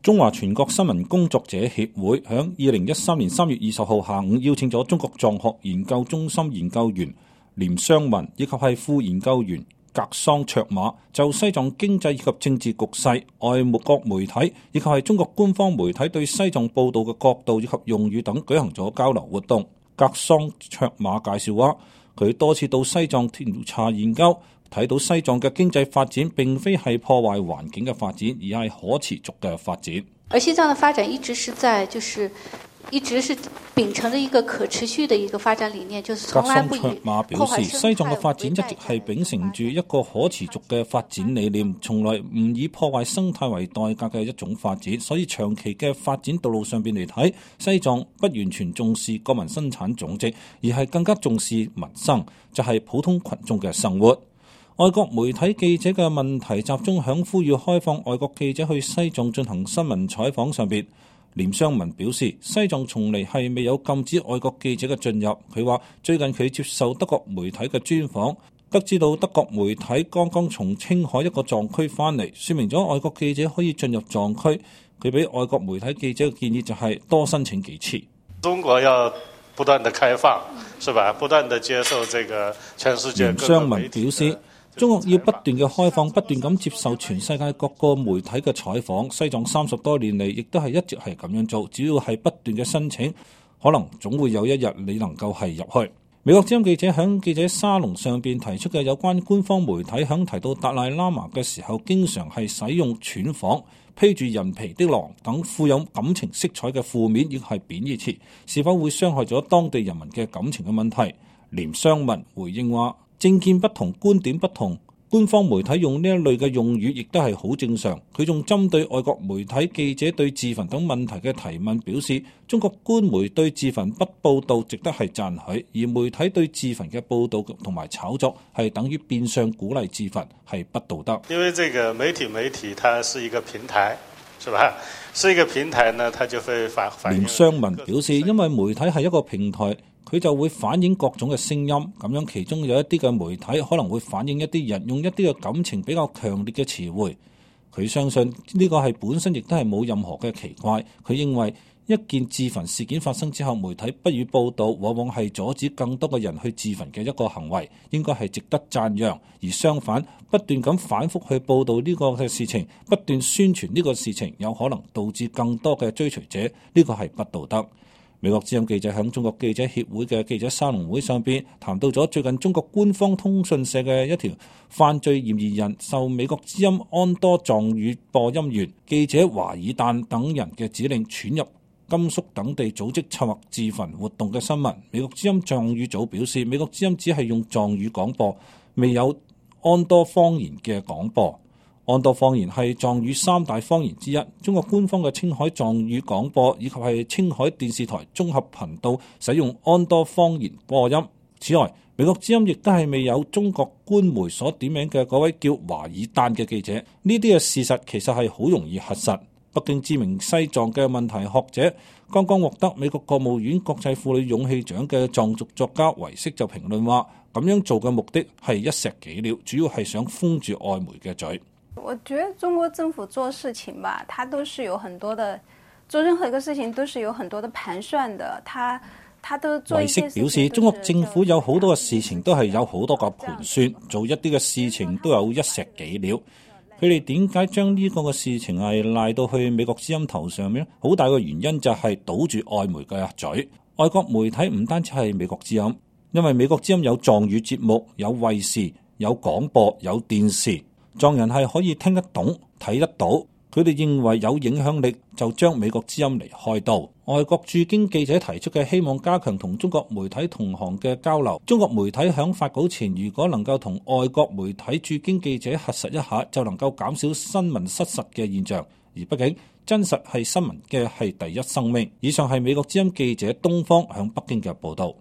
中華全國新聞工作者協會響2013年3月20號下午邀請咗中國藏學研究中心研究員廉湘文以及係副研究員格桑卓瑪就西藏經濟以及政治局勢、外國媒體以及係中國官方媒體對西藏報道嘅角度以及用語等舉行咗交流活動。格桑卓瑪介紹話，佢多次到西藏調查研究，睇到西藏嘅經濟發展並非係破壞環境嘅發展，而係可持續嘅發展。 而西藏嘅發展一直是秉承着一個可持續的一個發展理念，就是從來不以破壞生態為本。 格桑卓瑪表示，西藏嘅發展一直係秉承住一個可持續嘅發展理念，從來唔以破壞生態為代價嘅一種發展。所以長期嘅發展道路上邊嚟睇，西藏不完全重視國民生產總值，而係更加重視民生，就係普通群眾嘅生活。外國媒體記者嘅問題集中響呼籲開放外國記者去西藏進行新聞採訪上邊。廉湘文表示，西藏從嚟係未有禁止外國記者嘅進入。佢話最近佢接受德國媒體嘅專訪，得知到德國媒體剛剛從青海一個藏區翻嚟，說明咗外國記者可以進入藏區。佢俾外國媒體記者嘅建議就係多申請幾次。 中國要不斷的開放，是吧？不斷的接受這個全世界各個媒體。廉湘文表示，中國要不斷嘅開放，不斷咁接受全世界各個媒體嘅採訪。西藏30多年嚟，亦都係一直係咁樣做。只要係不斷嘅申請，可能總會有一日你能夠係入去。美國之音記者響記者沙龍上邊提出嘅有關官方媒體響提到達賴喇嘛嘅時候，經常係使用竄訪、披住人皮的狼等富有感情色彩嘅負面亦係貶義詞，是否會傷害咗當地人民嘅感情嘅問題？廉湘文回應話，政見不同，觀點不同，官方媒體用呢一類嘅用語亦都係好正常。佢仲針對外國媒體記者對自焚等問題嘅提問表示，中國官媒對自焚不報道值得係讚許，而媒體對自焚嘅報道同埋炒作係等於變相鼓勵自焚，係不道德。 因為這個媒體它是一個平台，是吧？是一個平台呢，它就會反映。 廉湘文表示，因為媒體係一個平台，佢就會反映各種嘅聲音，咁樣其中有一啲嘅媒體可能會反映一啲人用一啲嘅感情比較強烈嘅詞彙。佢相信呢個係本身亦都係冇任何嘅奇怪。佢認為一件自焚事件發生之後，媒體不予報導，往往係阻止更多嘅人去自焚嘅一個行為，應該係值得讚揚。而相反，不斷咁反覆去報導呢個嘅事情，不斷宣傳呢個事情，有可能導致更多嘅追隨者，呢個係不道德。美國之音記者響中國記者協會嘅記者沙龍會上邊談到咗最近中國官方通訊社嘅一條犯罪嫌疑人受美國之音安多藏語播音員記者華爾旦等人嘅指令闖入甘肅等地組織策劃自焚活動嘅新聞。美國之音藏語組表示，美國之音只係用藏語廣播，未有安多方言嘅廣播。安多方言係藏語3大方言之一，中國官方嘅青海藏語廣播以及係青海電視台綜合頻道使用安多方言播音。此外，美國之音亦都係未有中國官媒所點名嘅嗰位叫華爾旦嘅記者。呢啲嘅事實其實係好容易核實。北京知名西藏嘅問題學者，剛剛獲得美國國務院國際婦女勇氣獎嘅藏族作家維色就評論話，咁樣做嘅目的係一石幾鳥，主要係想封住外媒嘅嘴。 我覺得中國政府做事情吧，它都是有很多的，做任何一個事情都是有很多的盤算的。他都做一些事情。維色表示，中國政府有好多嘅事情都係有好多個盤算，做一啲嘅事情都有一石幾鳥。佢哋點解將呢個嘅事情係賴到去美國之音頭上面？好大嘅原因就係堵住外媒嘅嘴。外國媒體唔單止係美國之音，因為美國之音有藏語節目、有衛視、有廣播、有電視。藏人係可以聽得懂、睇得到，佢哋認為有影響力，就將美國之音嚟開刀。外國駐京記者提出嘅希望加強同中國媒體同行嘅交流。中國媒體響發稿前，如果能夠同外國媒體駐京記者核實一下，就能夠減少新聞失實嘅現象。而畢竟真實係新聞嘅係第一生命。以上係美國之音記者東方響北京嘅報道。